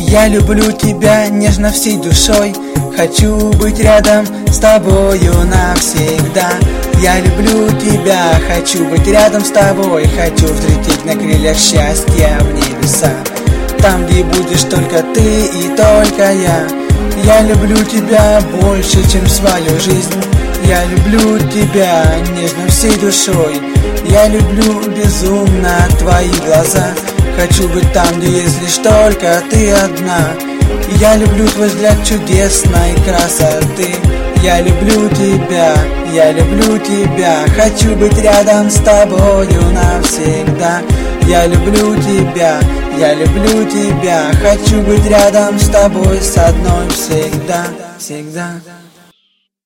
Я люблю тебя нежно всей душой, хочу быть рядом с тобою навсегда. Я люблю тебя, хочу быть рядом с тобой, хочу взлететь на крыльях счастья в небеса, там, где будешь только ты и только я. Я люблю тебя больше, чем свою жизнь. Я люблю тебя нежно всей душой. Я люблю безумно твои глаза. Хочу быть там, где есть лишь только ты одна. Я люблю твой взгляд чудесной красоты. Я люблю тебя, я люблю тебя. Хочу быть рядом с тобою навсегда. Я люблю тебя, я люблю тебя. Хочу быть рядом с тобой, с одной всегда, всегда.